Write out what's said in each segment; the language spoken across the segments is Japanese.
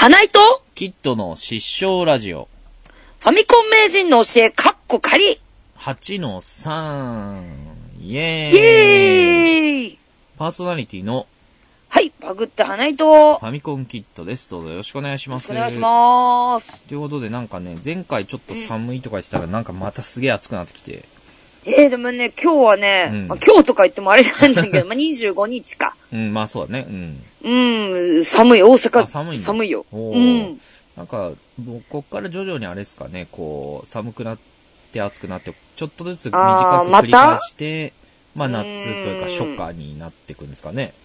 花井とキッドの失笑ラジオ。 ファミコン名人の教えカッコ仮 8-3 イエーイイエーイ。 パーソナリティのはいバグって花井とファミコンキッドです。どうぞよろしくお願いします。 お願いします。 ということでなんかね、前回ちょっと寒いとか言ってたらなんかまたすげえ暑くなってきて、 でもね今日はね、今日とか言ってもあれなんだけど25日か。 まあそうだね。 寒い。大阪寒いよ。 なんかこっから徐々にあれですかね、こう寒くなって暑くなってちょっとずつ短く繰り返して、まあ夏というか初夏になっていくんですかね。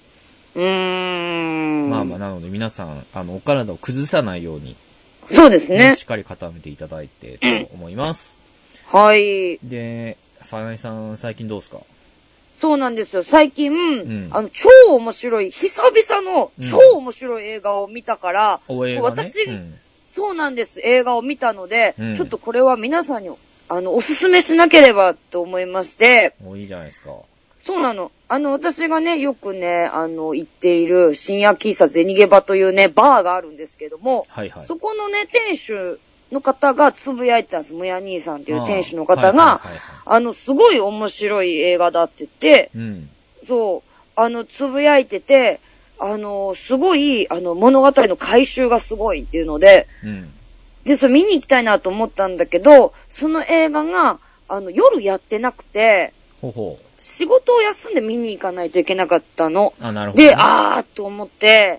まあなので皆さんお体を崩さないように、 そうですね。 しっかり固めていただいてと思います。 はい。 で、花井さん最近どうですか？ そうなんですよ。最近、超面白い、久々の超面白い映画を見たから、私、そうなんです。映画を見たので、ちょっとこれは皆さんにおすすめしなければと思いまして。 いいじゃないですか。 そうなの。私がね、よくね、行っている深夜喫茶銭ゲバというね、バーがあるんですけども、そこのね、店主の方がつぶやいてたんです。むや兄さんっていう店主の方が、すごい面白い映画だって言って、そう、つぶやいてて、すごい、物語の回収がすごいっていうので、で、それ見に行きたいなと思ったんだけど、その映画が、夜やってなくて、仕事を休んで見に行かないといけなかったの。 なるほど、 で、と思って、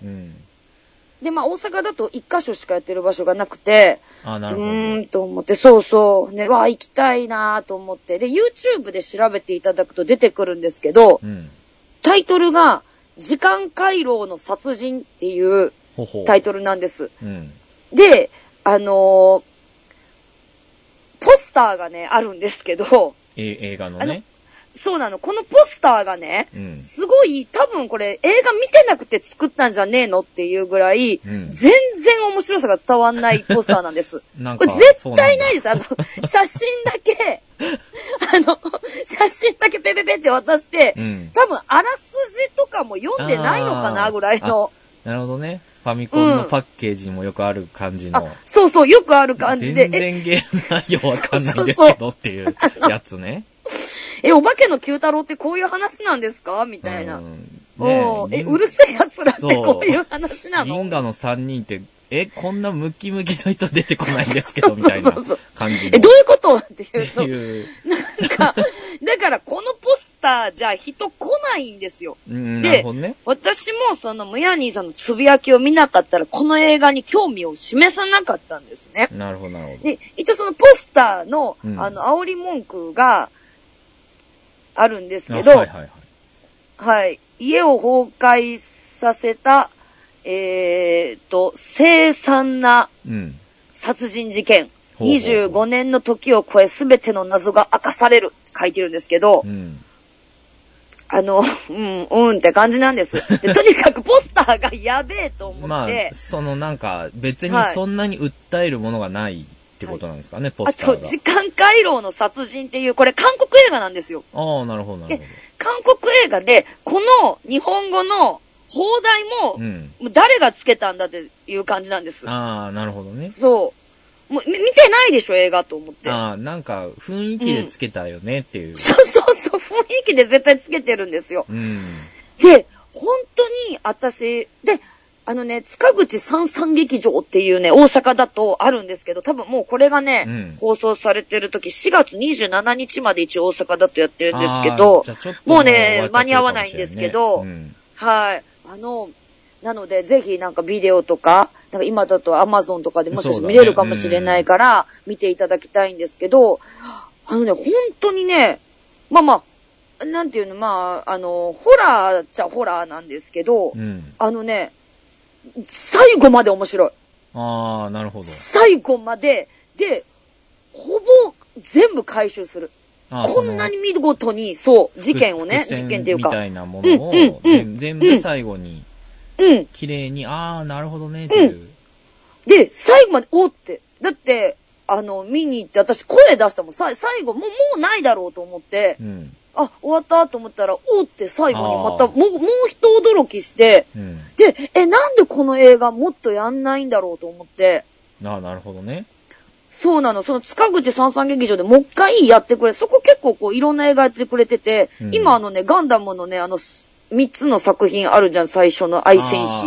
で、まあ、大阪だと一箇所しかやってる場所がなくて、 なるほど。 と思って、そうね、行きたいなと思って、で、YouTube で調べていただくと出てくるんですけど、タイトルが、時間回廊の殺人っていうタイトルなんです。で、ポスターがね、あるんですけど、 映画のね。 そうなの。このポスターがね、すごい、多分これ映画見てなくて作ったんじゃねえのっていうぐらい、全然面白さが伝わんないポスターなんです。これ絶対ないです。写真だけ、写真だけペペペって渡して、多分あらすじとかも読んでないのかなぐらいの。 なるほどね。ファミコンのパッケージにもよくある感じの。 そう、よくある感じで。 全然ゲーム内容わかんないんですけどっていうやつね。 お化けの九太郎ってこういう話なんですかみたいな。うるせえ奴らってこういう話なの？ 銀河の3人って、こんなムキムキの人出てこないんですけど、みたいな感じの。 どういうことっていう。なんか、だからこのポスターじゃ人来ないんですよ。 で、 私もそのムヤニーさんのつぶやきを見なかったら、この映画に興味を示さなかったんですね。 なるほど。 で、一応そのポスターの、煽り文句があるんですけど、家を崩壊させた、凄惨な殺人事件、25年の時を超え全ての謎が明かされるって書いてるんですけど、って感じなんです。で、とにかくポスターがやべえと思って。 なんか、別にそんなに訴えるものがないってことなんですかね、ポスターが。 あと、時間回廊の殺人っていう、これ韓国映画なんですよ。 なるほど。 韓国映画で、この日本語の放題も、誰がつけたんだっていう感じなんです。 なるほどね。 そう。もう見てないでしょ、映画と思って。 なんか、雰囲気でつけたよねっていう。 そう、雰囲気で絶対つけてるんですよ。で、本当に私、で、塚口三三劇場っていうね、大阪だとあるんですけど、多分もうこれがね、放送されてる時、4月27日まで一応大阪だとやってるんですけど、もうね、間に合わないんですけど、はい。なので、ぜひなんかビデオとか、なんか今だと Amazon とかでもしかして見れるかもしれないから、見ていただきたいんですけど、本当にね、なんていうの、ホラーっちゃホラーなんですけど、最後まで面白い。 なるほど。 最後まで、で、ほぼ全部回収する。こんなに見事に、事件をね、事件っていうか。 みたいなものを、全部最後に、綺麗に、なるほどね、っていう。 で、最後まで、って。だって、見に行って、私声出したもん、最後、もうないだろうと思って、 あ、終わったと思ったら、おって最後にまた、もう一驚きして、で、なんでこの映画もっとやんないんだろうと思って。 なるほどね。 そうなの。その塚口三三劇場でもう一回やってくれ。そこ結構こういろんな映画やってくれてて、今ガンダムのね、3つの作品あるじゃん、最初の愛戦士。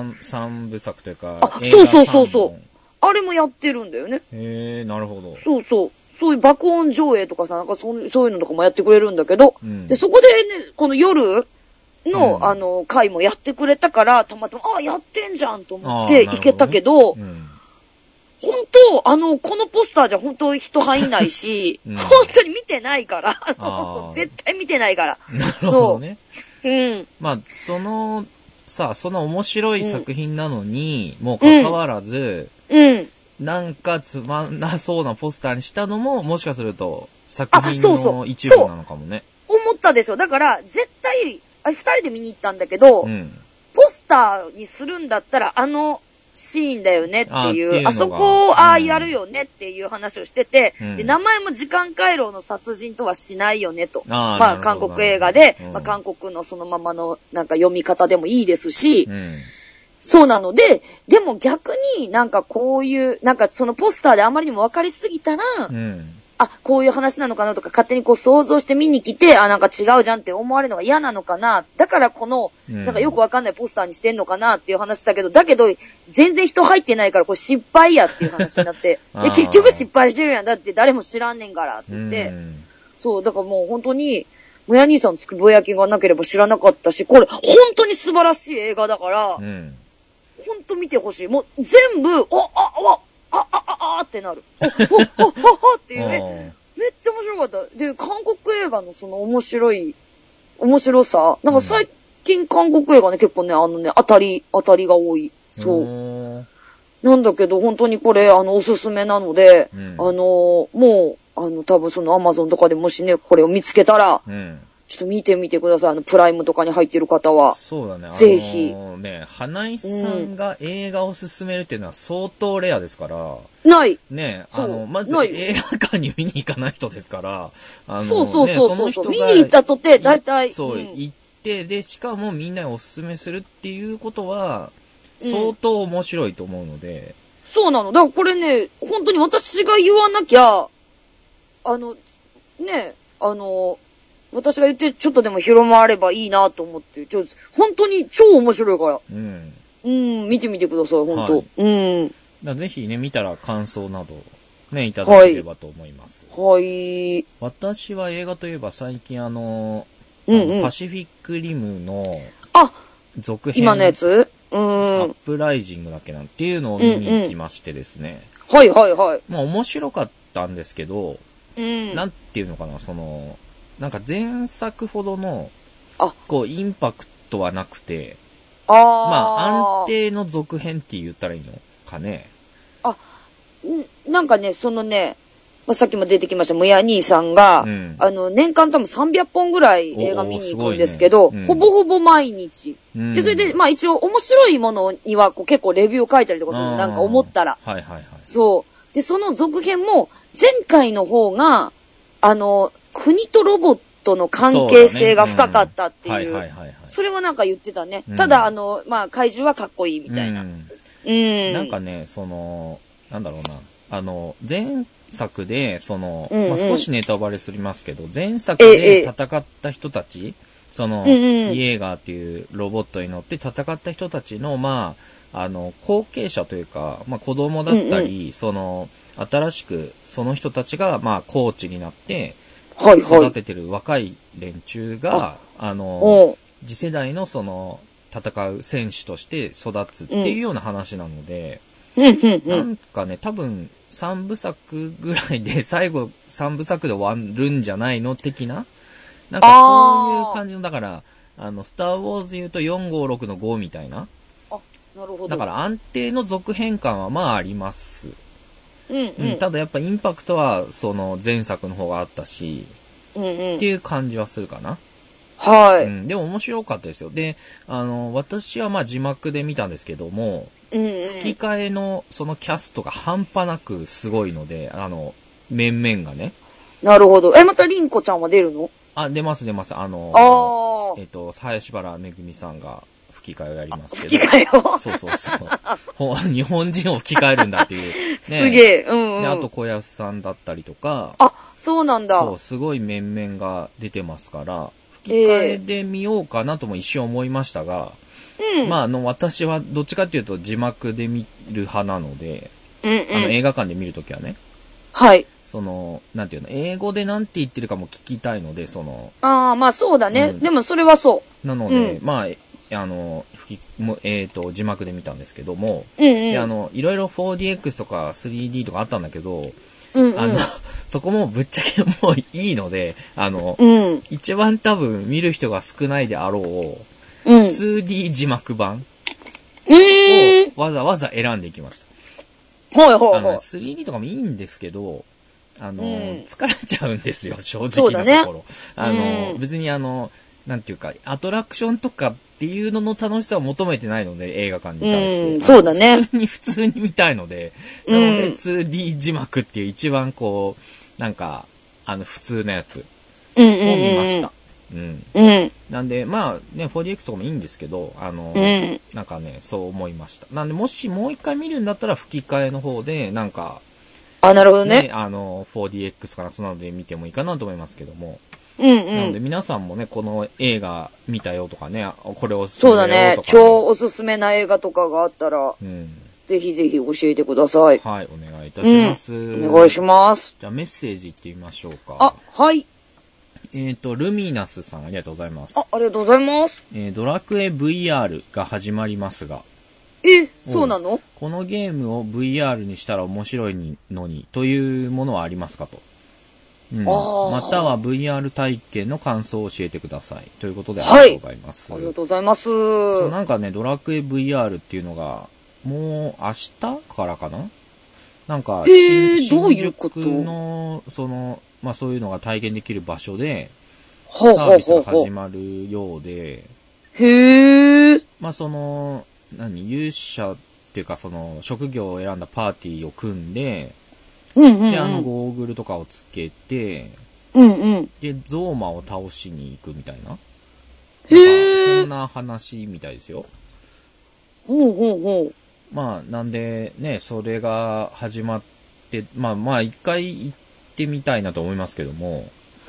3部作というか。 そう。あれもやってるんだよね。 なるほど。 そういう爆音上映とかさ、なんかそういうのとかもやってくれるんだけど、で、そこでね、この夜の、回もやってくれたから、たまたま、やってんじゃんと思って行けたけど、本当、このポスターじゃ本当人入んないし、本当に見てないから。そう、絶対見てないから。 なるほどね。まあ、その面白い作品なのに、もかかわらず、なんかつまんなそうなポスターにしたのも、もしかすると、作品の一部なのかもね。 思ったでしょ。だから、絶対、2人で見に行ったんだけど、ポスターにするんだったら、シーンだよねっていう、あそこをやるよねっていう話をしてて、で名前も時間回廊の殺人とはしないよねと。まあ韓国映画で、韓国のそのままのなんか読み方でもいいですし、そうなので、でも逆になんかこういう、なんかそのポスターであまりにも分かりすぎたら、こういう話なのかなとか勝手にこう想像して見に来て、なんか違うじゃんって思われるのが嫌なのかな。だからこの、なんかよくわかんないポスターにしてんのかなっていう話だけど、全然人入ってないからこれ失敗やっていう話になって、結局失敗してるやん。だって誰も知らんねんからって言って、そう、だからもう本当に、もや兄さんのつくぼ焼きがなければ知らなかったし、これ本当に素晴らしい映画だから、本当見てほしい。もう全部、ってなる。っていう、めっちゃ面白かった。で、韓国映画のその面白さ。なんか最近韓国映画ね、結構ね、当たりが多い。そう。なんだけど、本当にこれ、おすすめなので、もう、多分その Amazon とかでもしね、これを見つけたら、ちょっと見てみてください。プライムとかに入ってる方は。 そうだね。 ぜひ。 花井さんが映画を勧めるっていうのは相当レアですから。 ない。 ね、まず映画館に見に行かない人ですから。 そう。見に行ったとて、大体。 そう、行って、で、しかもみんなにお勧めするっていうことは、相当面白いと思うので。 そうなの。だからこれね、本当に私が言わなきゃ、私が言ってちょっとでも広まればいいなと思って、本当に超面白いから。見てみてください、本当。 ぜひね、見たら感想など、ね、いただければと思います。 はい。 私は映画といえば最近パシフィックリムの、続編。 今のやつアップライジングだっけなんていうのを見に行きましてですね。 はい。 まあ面白かったんですけど、なんていうのかな、なんか前作ほどの、インパクトはなくて、安定の続編って言ったらいいのかね。 なんかね、さっきも出てきました、もや兄さんが、年間多分300本ぐらい映画見に行くんですけど、ほぼほぼ毎日。で、それで、一応面白いものには結構レビューを書いたりとかするの、なんか思ったら。そう。で、その続編も、前回の方が、国とロボットの関係性が深かったっていう。それはなんか言ってたね。ただ、怪獣はかっこいいみたいな。 なんかね、なんだろうな。前作で、少しネタバレすりますけど、前作で戦った人たち、イエーガーっていうロボットに乗って戦った人たちの、後継者というか、子供だったり、新しくその人たちが、コーチになって、育ててる若い連中が、次世代の戦う選手として育つっていうような話なので、なんかね、多分3部作ぐらいで、最後3部作で終わるんじゃないの的な、なんかそういう感じの、だから、スターウォーズで言うと456の5みたいな。 なるほど。 だから安定の続編感はあります。ただやっぱインパクトは前作の方があったし、っていう感じはするかな。でも面白かったですよ。で、私は字幕で見たんですけども、吹き替えのキャストが半端なくすごいので、面々がね。 なるほど。またリンコちゃんは出るの？ 出ます。 ああ。 林原めぐみさんが吹き替えをやりますけど。 吹き替えをそう。日本人を吹き替えるんだっていう。ね、 すげえ。うんうん。 で、あと小安さんだったりとか。 あ、そうなんだ。 そう、すごい面々が出てますから、吹き替えで見ようかなとも一瞬思いましたが、まあ、私はどっちかっていうと字幕で見る派なので、映画館で見るときはね。 はい。 なんていうの、英語でなんて言ってるかも聞きたいので、 ああ、まあそうだね。でもそれはそう。 なので、まあ、字幕で見たんですけども、で、いろいろ 4DX とか 3D とかあったんだけど、そこもぶっちゃけもういいので、一番多分見る人が少ないであろう、2D 字幕版をわざわざ選んでいきました。3D とかもいいんですけど、疲れちゃうんですよ、正直なところ。別になんていうか、アトラクションとかっていうのの楽しさを求めてないので、映画館に対して。 そうだね。 普通に見たいので、なので 2D 字幕っていう一番こう、なんか、普通のやつを見ました。なんで、まあね、4DX とかもいいんですけど、なんかね、そう思いました。なんで、もしもう一回見るんだったら吹き替えの方で、なんか、 なるほどね。 4DX かな、そんなので見てもいいかなと思いますけども。なので皆さんもね、この映画見たよとかね、これおすすめだよとか、ね。そうだね。 超おすすめな映画とかがあったら、ぜひぜひ教えてください。 はい、お願いいたします。 お願いします。 じゃあメッセージいってみましょうか。 はい。 ルミナスさんありがとうございます。 ありがとうございます。 ドラクエ VR が始まりますが。 そうなの？ このゲームを VR にしたら面白いのに、というものはありますかと。または VR 体験の感想を教えてください。ということでありがとうございます。 ありがとうございます。 なんかね、ドラクエ VR っていうのが、もう明日からかな？なんか、 どういうこと？ 新宿の、まあそういうのが体験できる場所で、サービスが始まるようで、まあ勇者っていうか職業を選んだパーティーを組んで、で、ゴーグルとかをつけて、で、ゾーマを倒しに行くみたいな。そんな話みたいですよ。まあ、なんで、ね、それが始まって、まあ、一回行ってみたいなと思いますけども。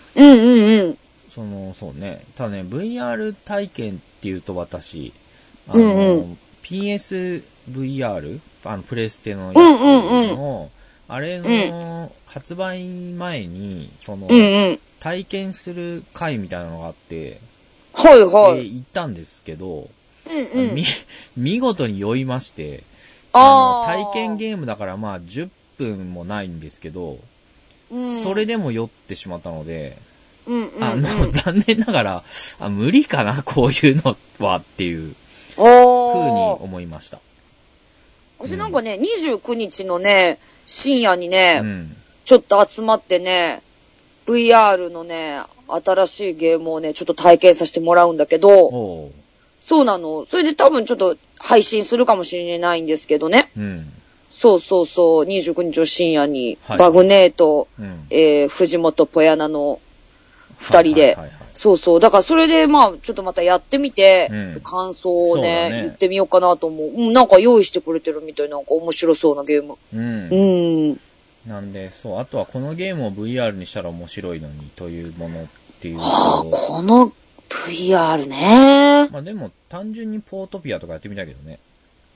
そうね。ただね、VR 体験っていうと私、PSVR? プレステのやつの、あれの発売前に、体験する会みたいなのがあって、行ったんですけど、見事に酔いまして、体験ゲームだからまあ10分もないんですけど、それでも酔ってしまったので、残念ながら、無理かな、こういうのはっていう風に思いました。 私なんかね、29日のね、深夜にね、ちょっと集まってね、VR のね、新しいゲームをね、ちょっと体験させてもらうんだけど、そうなの。それで多分ちょっと配信するかもしれないんですけどね。そう、29日の深夜に、バグネート、藤本ポヤナの二人で、だからそれでまあ、ちょっとまたやってみて、感想をね、言ってみようかなと思う。なんか用意してくれてるみたいな、なんか面白そうなゲーム。 なんで、あとはこのゲームを VR にしたら面白いのにというものっていうと。 この VR ね。 まあでも、単純にポートピアとかやってみたいけどね。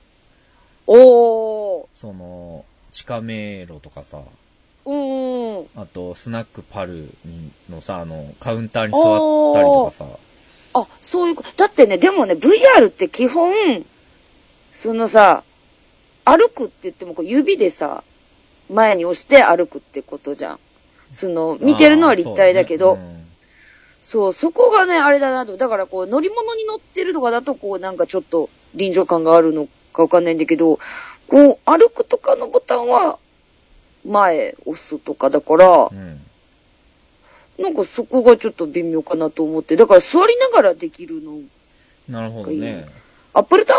地下迷路とかさ。あと、スナックパルのさ、カウンターに座ったりとかさ。 そういうこと。だってね、でもね、VR って基本、歩くって言っても指でさ、前に押して歩くってことじゃん。見てるのは立体だけど、そこがね、あれだなと。だから乗り物に乗ってるとかだと、なんかちょっと臨場感があるのかわかんないんだけど、歩くとかのボタンは、前押すとかだから、なんかそこがちょっと微妙かなと思って、だから座りながらできるの。 なるほどね。 アップルタウン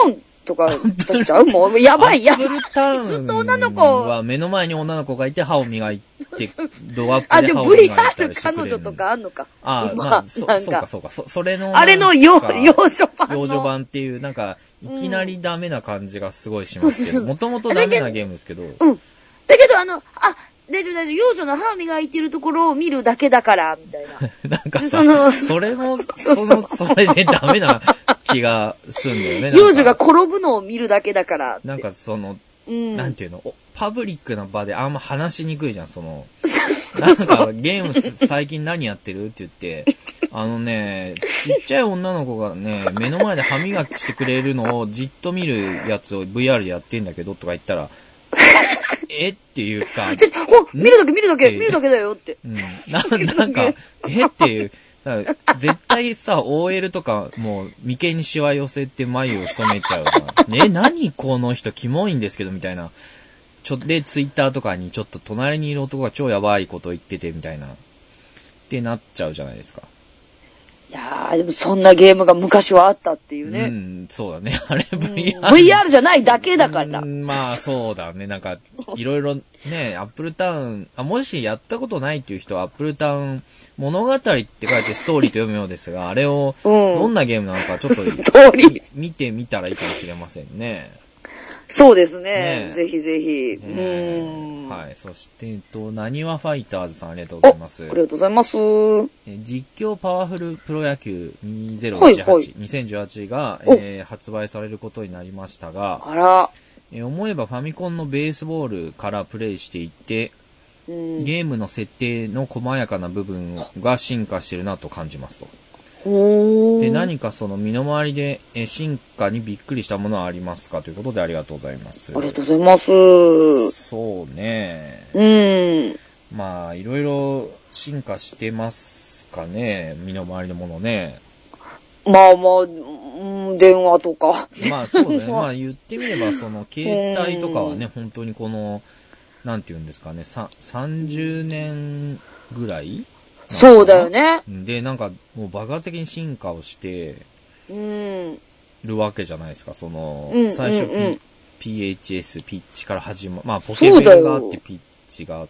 とか出しちゃうもう、やばい、やばい。 アップルタウンずっと女の子は目の前に女の子がいて歯を磨いて、ドアップあ、でもで歯を磨いたりしてくれ VR る。 彼女とかあんのか。 ああ、 まあ、 そうか。それの。 あれの幼女版の。 幼女版っていう、なんか、いきなりダメな感じがすごいしますけど、もともとダメなゲームですけど。 うん。だけど大丈夫。幼女の歯磨いてるところを見るだけだから、みたいな。 なんかさ、それも、それでダメな気がするんだよね。 幼女が転ぶのを見るだけだからって。 なんかなんていうの、パブリックな場であんま話しにくいじゃん、なんかゲーム最近何やってるって言って、ちっちゃい女の子がね、目の前で歯磨きしてくれるのをじっと見るやつを VR でやってんだけどとか言ったら、っていうか、 見るだけだよって。 うん。なんか、っていう、絶対さ、OL とかもう眉間にシワ寄せて眉を染めちゃうじゃん。何この人キモいんですけどみたいな。で、ツイッターとかにちょっと隣にいる男が超やばいこと言っててみたいな。ってなっちゃうじゃないですか。 いやー、でもそんなゲームが昔はあったっていうね。 うん、そうだね。あれ VR じゃないだけだから。 まあそうだね。なんか、いろいろね、アップルタウン、もしやったことないっていう人はアップルタウン物語って書いてストーリーと読むようですが、あれをどんなゲームなのかちょっと見てみたらいいかもしれませんね。 そうですね。ぜひぜひ。 はい。そして、なにわファイターズさんありがとうございます。 ありがとうございます。 実況パワフルプロ野球2018が、発売されることになりましたが、思えばファミコンのベースボールからプレイしていて、ゲームの設定の細やかな部分が進化してるなと感じますと。で、何か身の回りで進化にびっくりしたものはありますかということでありがとうございます。 ありがとうございます。 そうね。まあ、いろいろ進化してますかね。身の回りのものね。 まあ、電話とか。 まあそうね。まあ言ってみれば、携帯とかはね、本当になんて言うんですかね、30年ぐらいそうだよね。 で、なんか、もう爆発的に進化をしてるわけじゃないですか。最初、PHS、ピッチから始まる。まあ、ポケベルがあって、ピッチがあって、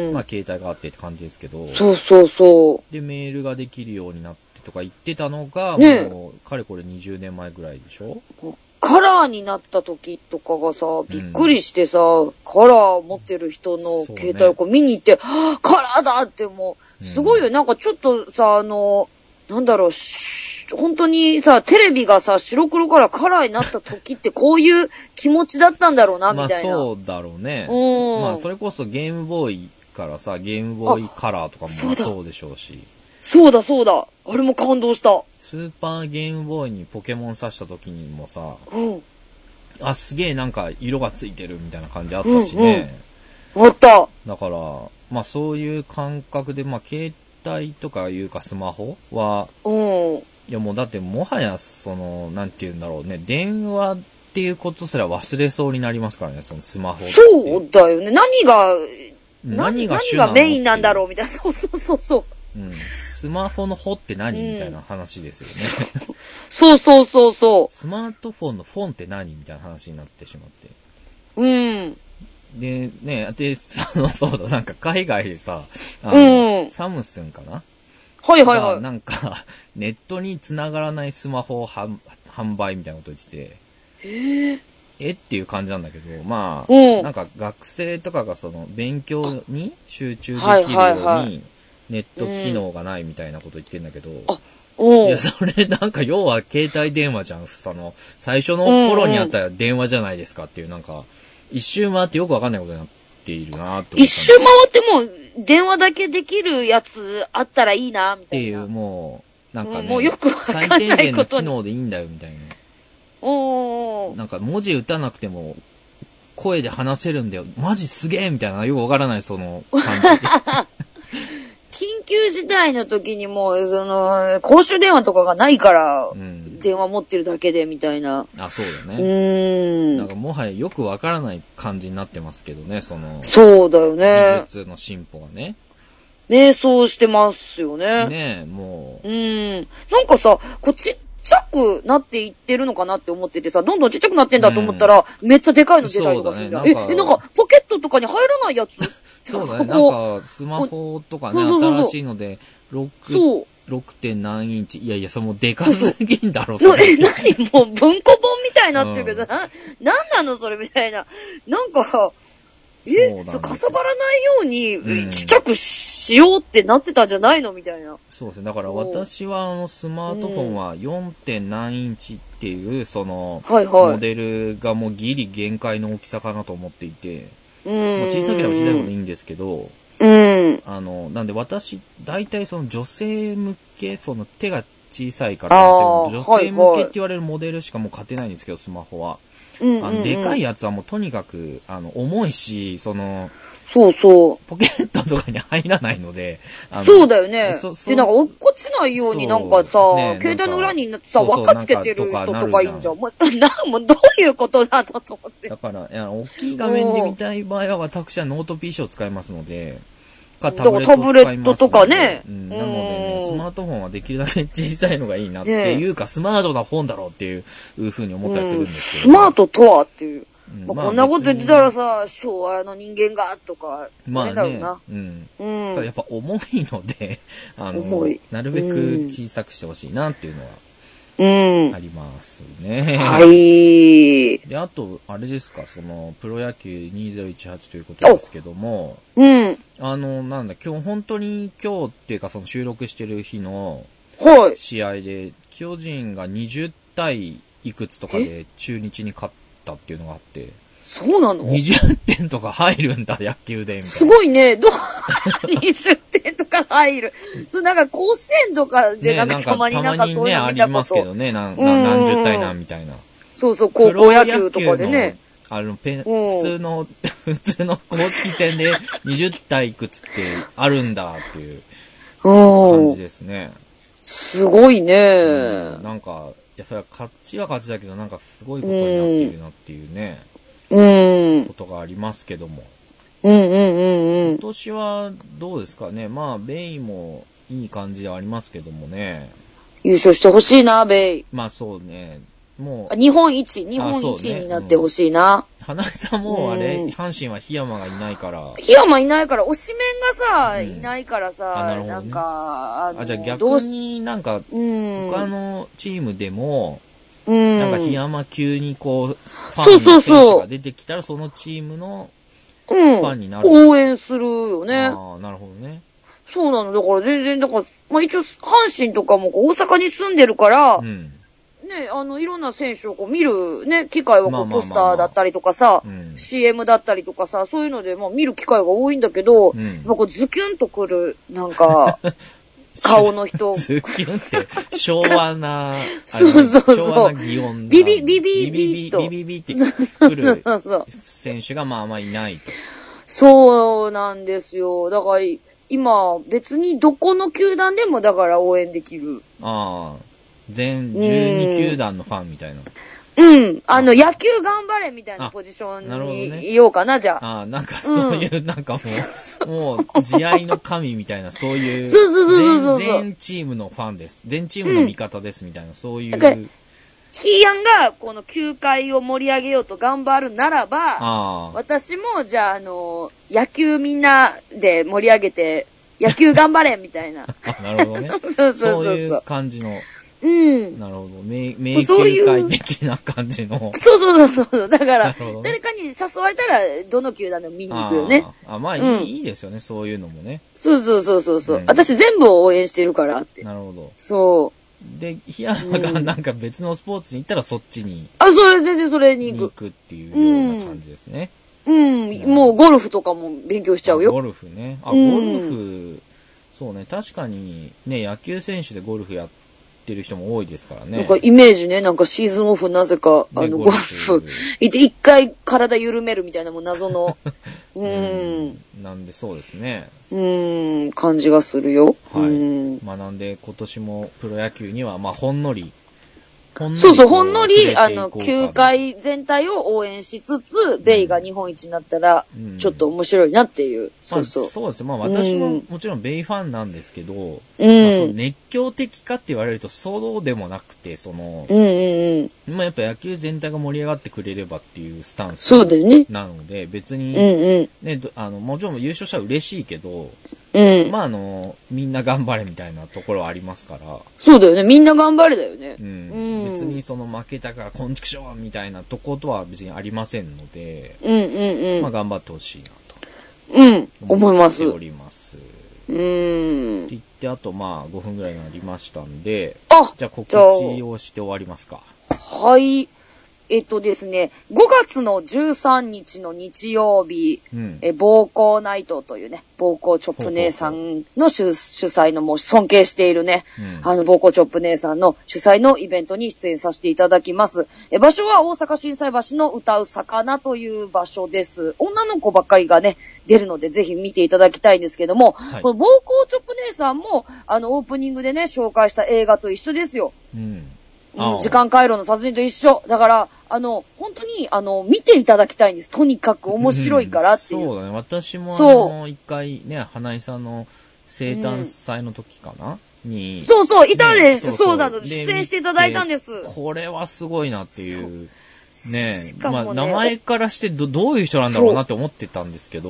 まあ、携帯があってって感じですけど。 そう。 で、メールができるようになってとか言ってたのが、もう、かれこれ20年前ぐらいでしょ？ カラーになった時とかがさ、びっくりしてさ、カラー持ってる人の携帯を見に行って、カラーだってもう、すごいよ。なんかちょっとさ、なんだろう、本当にさ、テレビがさ、白黒からカラーになった時ってこういう気持ちだったんだろうな、みたいな。 まあそうだろうね。まあそれこそゲームボーイからさ、ゲームボーイカラーとかもそうでしょうし。 そうだ。あれも感動した。 スーパーゲームボーイにポケモン刺した時にもさ、すげえなんか色がついてるみたいな感じあったしね。 あった。 だから、まあそういう感覚で、まあ携帯とかいうかスマホは、いやもうだってもはやなんて言うんだろうね、電話っていうことすら忘れそうになりますからね、スマホって。 そうだよね。何がメインなんだろうみたいな。そう。 スマホのホって何みたいな話ですよね。 そう。 スマートフォンのフォンって何みたいな話になってしまって。で、ね、そうだ、なんか海外でさ、サムスンかな？ はい。 なんか、ネットに繋がらないスマホを販売みたいなこと言ってて、っていう感じなんだけど、まあ、なんか学生とかが勉強に集中できるように、ネット機能がないみたいなこと言ってんだけど、いや、それなんか要は携帯電話じゃん。最初の頃にあった電話じゃないですかっていう、なんか、一周回ってよくわかんないことになっているなと。 一周回ってもう、電話だけできるやつあったらいいな、みたいな。 っていう、もう、なんかね、 もうよくわかんないことに。 最低限の機能でいいんだよ、みたいな。なんか文字打たなくても、声で話せるんだよ。マジすげえみたいな、よくわからない感じ。 緊急事態の時にもう、公衆電話とかがないから、電話持ってるだけでみたいな。 そうだね。なんかもはやよくわからない感じになってますけどね、 そうだよね。 技術の進歩がね。 迷走してますよね。 ねえ、もう。 なんかさ、ちっちゃくなっていってるのかなって思っててさ、どんどんちっちゃくなってんだと思ったら、めっちゃでかいの出たりとかするんだ。なんか、ポケットとかに入らないやつそうだね。なんか、スマホとかね、新しいので、6. 何インチ。いやいや、それもうでかすぎんだろ、それ。 何もう文庫本みたいになってるけど、なんなのそれみたいな。なんか、そうかさばらないように、ちっちゃくしようってなってたんじゃないのみたいな。 そうですね。だから私はスマートフォンは 4. 何インチっていう、モデルがもうギリ限界の大きさかなと思っていて、もう小さければ小さいほどいいんですけど、なんで私、大体女性向け、手が小さいから、女性向けって言われるモデルしかもう勝てないんですけど、スマホは。でかいやつはもうとにかく、重いし、 そうそう。 ポケットとかに入らないので。 そうだよね。で、なんか落っこちないようになんかさ、携帯の裏にさ、輪っかつけてる人とかいいんじゃん。もうどういうことだと思って。 だから、大きい画面で見たい場合は、私はノート PC を使いますので、 タブレットとかね。 なのでね、スマートフォンはできるだけ小さいのがいいなっていうか、スマートな本だろうっていうふうに思ったりするんですけど。 スマートとはっていう。こんなこと言ってたらさ、昭和の人間が、とか、 まあね、ただやっぱ重いので、なるべく小さくしてほしいなっていうのは、ありますね。 はい。 で、あと、あれですか、プロ野球2018ということですけども、なんだ、本当に今日っていうか、収録してる日の、試合で、巨人が20対いくつとかで中日に勝ったっていうのがあって。 そうなの ?20 点とか入るんだ、野球で。みたいな。 すごいね。20点とか入る。なんか甲子園とかでなんかたまになんかそういうの見たこと。 ありますけどね。何十対何みたいな。 そうそう、高校野球とかでね。 普通の公式戦で20対いくつってあるんだっていう感じですね。 すごいね。 なんか、いや、それは勝ちは勝ちだけど、なんかすごいことになっているなっていうね。ことがありますけども。今年はどうですかね。まあ、ベイもいい感じではありますけどもね。 優勝してほしいな、ベイ。 まあそうね。もう。日本一になってほしいな。 花井さんもあれ、阪神は檜山がいないから。 檜山いないから、推しメンがさ、いないからさ、なんか、 じゃあ逆になんか、他のチームでも、なんか檜山級にこう、ファンの選手が出てきたら、そのチームのファンになる。 応援するよね。 ああ、なるほどね。 そうなの。だから全然、まあ一応、阪神とかも大阪に住んでるから、ね、いろんな選手をこう見るね、機会はこうポスターだったりとかさ、CM だったりとかさ、そういうので、まあ見る機会が多いんだけど、こうズキュンとくる、なんか、顔の人。 ズキュンって、昭和な、 昭和な擬音。 ビビと。 ビビってくる選手がまあまあいないと。 そうなんですよ。だから、今、別にどこの球団でもだから応援できる。 ああ。全12球団のファンみたいな。 野球頑張れみたいなポジションにいようかな、じゃあ。 ああ、なんかそういう、なんかもう、慈愛の神みたいな、そういう、全チームのファンです。全チームの味方ですみたいな、そういう。 ヒーヤンが、この球界を盛り上げようと頑張るならば、私も、じゃあ、野球みんなで盛り上げて、野球頑張れみたいな。 なるほどね。そういう感じの。なるほど。名球会的な感じの。 そう。だから、誰かに誘われたら、どの球団でも見に行くよね。 まあいいですよね、そういうのもね。 そう。私全部応援してるからって。 なるほど。 そう。 で、檜山がなんか別のスポーツに行ったらそっちに。 全然それに行く。 っていうような感じですね。 もうゴルフとかも勉強しちゃうよ。 ゴルフね。ゴルフ、そうね、確かにね、野球選手でゴルフやってる人も多いですからね。 なんかイメージね、なんかシーズンオフなぜか、ゴルフ行って一回体緩めるみたいなもう謎の、 なんでそうですね。 感じがするよ。 はい。まあなんで今年もプロ野球には、まあほんのり、 そうそう、ほんのり、球界全体を応援しつつ、ベイが日本一になったら、ちょっと面白いなっていう。そうそう。 まあ、そうです。まあ私ももちろんベイファンなんですけど、まあ、その熱狂的かって言われるとそうでもなくて、まあやっぱ野球全体が盛り上がってくれればっていうスタンスなので、別に、ね、もちろん優勝したら嬉しいけど、まあみんな頑張れみたいなところはありますから。 そうだよね。みんな頑張れだよね。 別にその負けたからこんちくしょうみたいなとことは別にありませんので、まあ頑張ってほしいなと。 思います。 思っております。って言って、あとまあ5分ぐらいになりましたんで、じゃあ告知をして終わりますか。 はい。ですね、5月の13日の日曜日、暴行ナイトというね、暴行チョップ姉さんの主催の、もう尊敬しているね、暴行チョップ姉さんの主催のイベントに出演させていただきます。場所は大阪心斎橋の歌う魚という場所です。女の子ばっかりがね、出るのでぜひ見ていただきたいんですけども、この暴行チョップ姉さんも、オープニングでね、紹介した映画と一緒ですよ。時間回路の殺人と一緒。だから、本当に、見ていただきたいんです。とにかく面白いからっていう。 そうだね。私も一回ね、花井さんの生誕祭の時かな、に。 そう、いたんです。そうなの。出演していただいたんです。 これはすごいなっていう。ねえ。まあ、名前からしてどういう人なんだろうなって思ってたんですけど。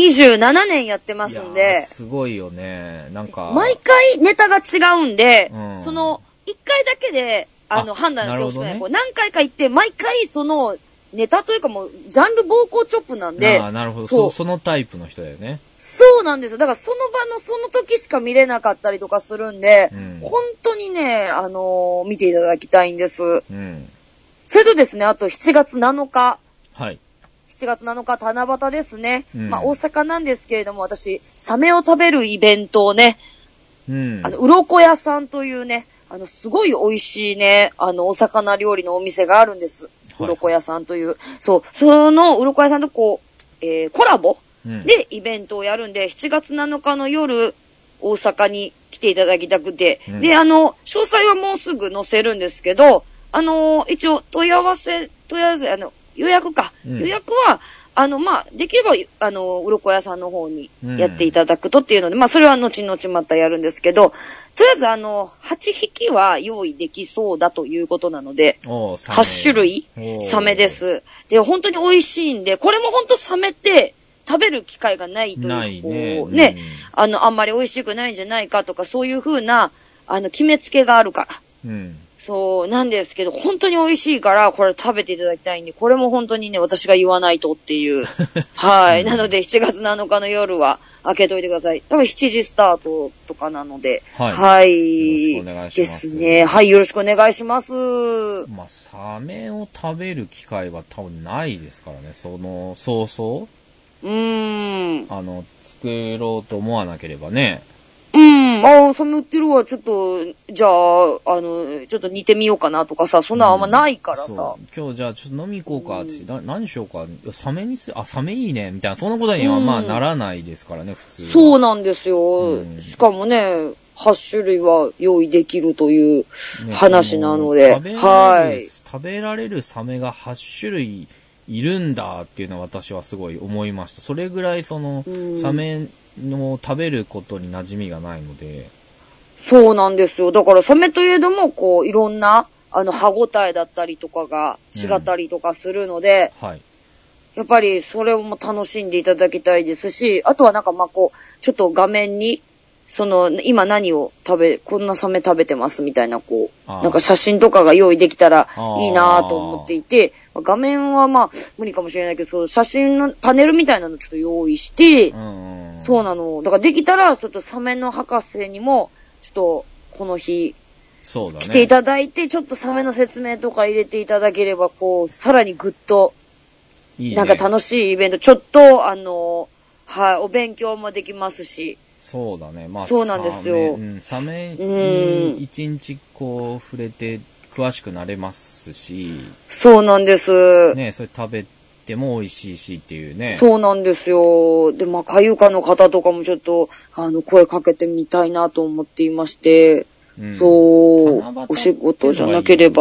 27年やってますんで。 すごいよね。なんか。 毎回ネタが違うんで、その、一回だけで、判断してほしくない。何回か行って、毎回その、ネタというかもう、ジャンル暴行チョップなんで。 なるほど。そのタイプの人だよね。 そうなんですよ。だからその場のその時しか見れなかったりとかするんで、本当にね、見ていただきたいんです。それとですね、あと7月7日。 はい。 7月7日、七夕ですね。まあ、大阪なんですけれども、私、サメを食べるイベントをね、鱗屋さんというね、すごい美味しいね、お魚料理のお店があるんです。鱗屋さんという。その鱗屋さんとコラボでイベントをやるんで、7月7日の夜、大阪に来ていただきたくて。で、詳細はもうすぐ載せるんですけど、一応、問い合わせ、予約か。予約は、まあ、できれば、鱗屋さんの方にやっていただくとっていうので、まあ、それは後々またやるんですけど、とりあえず8匹は用意できそうだということなので、8種類サメです。で、本当に美味しいんで、これも本当サメって食べる機会がないという、ね、あんまり美味しくないんじゃないかとか、そういう風な、決めつけがあるから。そうなんですけど、本当に美味しいから、これ食べていただきたいんで、これも本当にね、私が言わないとっていう。はい。なので、7月7日の夜は開けといてください。多分7時スタートとかなので。はい。よろしくお願いします。ですね。はい、よろしくお願いします。 まあ、サメを食べる機会は多分ないですからね、そうそう。作ろうと思わなければね。 サメ売ってるわ、ちょっと、じゃあ、ちょっと煮てみようかなとかさ、そんなあんまないからさ。 今日じゃあちょっと飲み行こうかって、何しようか、サメいいね、みたいな、そんなことにはまあならないですからね、普通は。 そうなんですよ。しかもね、8種類は用意できるという話なので、はい。 食べられるサメが8種類いるんだっていうのは私はすごい思いました。それぐらいサメの食べることに馴染みがないので。 そうなんですよ。だからサメといえども、こう、いろんな、歯ごたえだったりとかが違ったりとかするので、やっぱりそれも楽しんでいただきたいですし、あとはなんかこう、ちょっと画面に、今何をこんなサメ食べてますみたいな、こう、なんか写真とかが用意できたらいいなと思っていて、画面はまあ、無理かもしれないけど、写真のパネルみたいなのちょっと用意して、そうなの。だからできたら、ちょっとサメの博士にも、ちょっと、この日、来ていただいて、ちょっとサメの説明とか入れていただければ、こう、さらにぐっと、なんか楽しいイベント、ちょっと、はい、お勉強もできますし、 そうだね。まあ、 そうなんですよ。 サメに一日こう触れて詳しくなれますし。 そうなんです。 ね、それ食べても美味しいしっていうね。 そうなんですよ。で、まあ、かゆかの方とかもちょっと、声かけてみたいなと思っていまして、そう、お仕事じゃなければ。 ま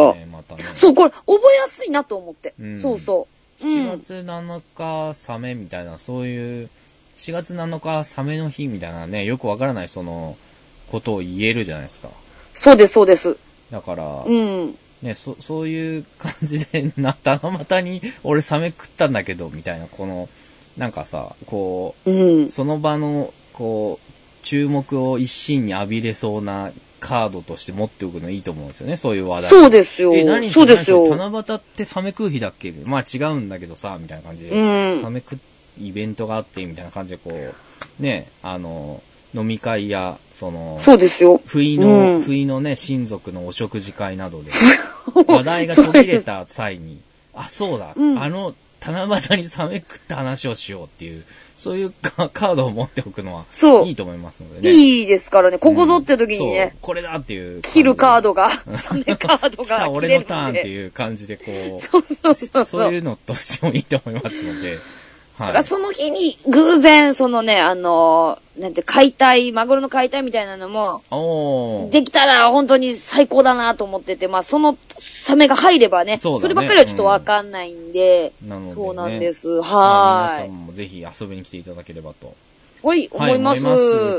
ったね。 そう、これ、覚えやすいなと思って。そうそう。 7月7日、サメみたいな、そういう、4月7日、サメの日みたいなね、よくわからないことを言えるじゃないですか。 そうです、そうです。 だから、ね、そういう感じで、七夕に、俺サメ食ったんだけど、みたいな、なんかさ、その場の、注目を一身に浴びれそうなカードとして持っておくのいいと思うんですよね、そういう話題。 そうですよ。そうですよ。 七夕ってサメ食う日だっけ？まあ違うんだけどさ、みたいな感じで。サメ食イベントがあって、みたいな感じでね、飲み会や、 そうですよ。 不意のね、親族のお食事会などで、話題が途切れた際に、あ、そうだ、七夕にサメ食った話をしようっていう、そういうカードを持っておくのは、いいと思いますのでね。 いいですからね、ここぞって時にね、 これだっていう。 切るカードが、サメカードが切れるんで。来た俺のターンっていう感じでそういうのとしてもいいと思いますので、 はい。その日に偶然、なんて解体、マグロの解体みたいなのも、できたら本当に最高だなと思ってて、まあそのサメが入ればね、そればっかりはちょっとわかんないんで、そうなんです。はい。 皆さんもぜひ遊びに来ていただければと。 はい、思います。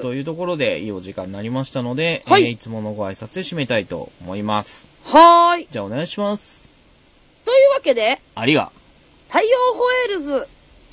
というところでいいお時間になりましたので、いつものご挨拶で締めたいと思います。 はい。 じゃあお願いします。 というわけで、 ありが。 太陽ホエールズ。